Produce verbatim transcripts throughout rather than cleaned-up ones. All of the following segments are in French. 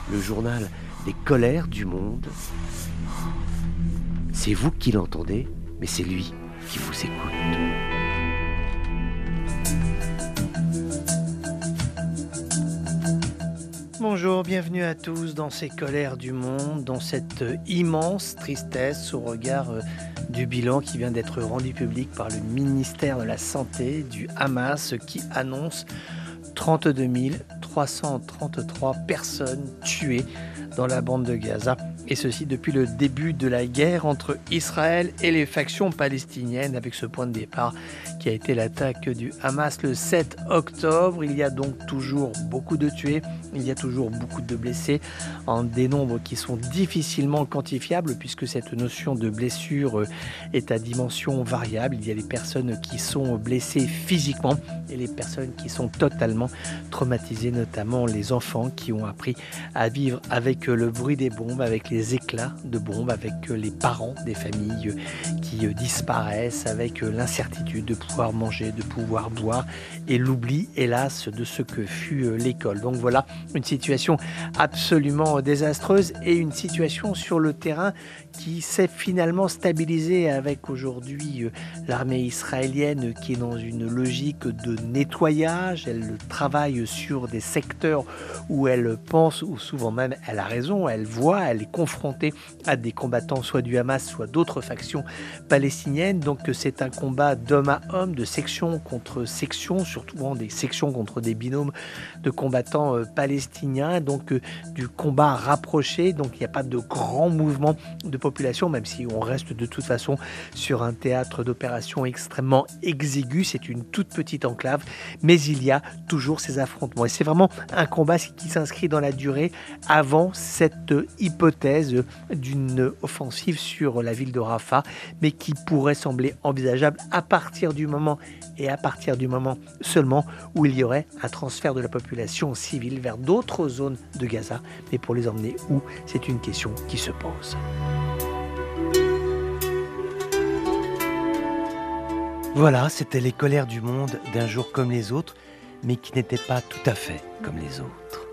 le journal des colères du monde. C'est vous qui l'entendez, mais c'est lui qui vous écoute. Bonjour, bienvenue à tous dans ces colères du monde, dans cette immense tristesse au regard du bilan qui vient d'être rendu public par le ministère de la Santé du Hamas qui annonce trente-deux mille trois cent trente-trois personnes tuées dans la bande de Gaza. Et ceci depuis le début de la guerre entre Israël et les factions palestiniennes, avec ce point de départ qui a été l'attaque du Hamas le sept octobre. Il y a donc toujours beaucoup de tués, il y a toujours beaucoup de blessés, en des nombres qui sont difficilement quantifiables puisque cette notion de blessure est à dimension variable. Il y a les personnes qui sont blessées physiquement et les personnes qui sont totalement traumatisées, notamment les enfants qui ont appris à vivre avec le bruit des bombes, avec les éclats de bombes, avec les parents des familles qui disparaissent, avec l'incertitude de pouvoir manger, de pouvoir boire et l'oubli, hélas, de ce que fut l'école. Donc voilà une situation absolument désastreuse et une situation sur le terrain qui s'est finalement stabilisée avec aujourd'hui l'armée israélienne qui est dans une logique de nettoyage. Elle travaille sur des secteurs où elle pense, ou souvent même elle a raison, elle voit, elle est confrontée à des combattants soit du Hamas, soit d'autres factions palestiniennes. Donc c'est un combat d'homme à homme, de section contre section, surtout des sections contre des binômes de combattants palestiniens, donc du combat rapproché. Donc il n'y a pas de grand mouvement de population, même si on reste de toute façon sur un théâtre d'opération extrêmement exigu. C'est une toute petite enclave, mais il y a toujours ces affrontements. Et c'est vraiment un combat qui s'inscrit dans la durée avant cette hypothèse d'une offensive sur la ville de Rafah, mais qui pourrait sembler envisageable à partir du moment, et à partir du moment seulement, où il y aurait un transfert de la population civile vers d'autres zones de Gaza. Mais pour les emmener où, c'est une question qui se pose. Voilà, c'était les colères du monde d'un jour comme les autres, mais qui n'étaient pas tout à fait comme les autres.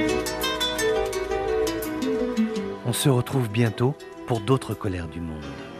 On se retrouve bientôt pour d'autres colères du monde.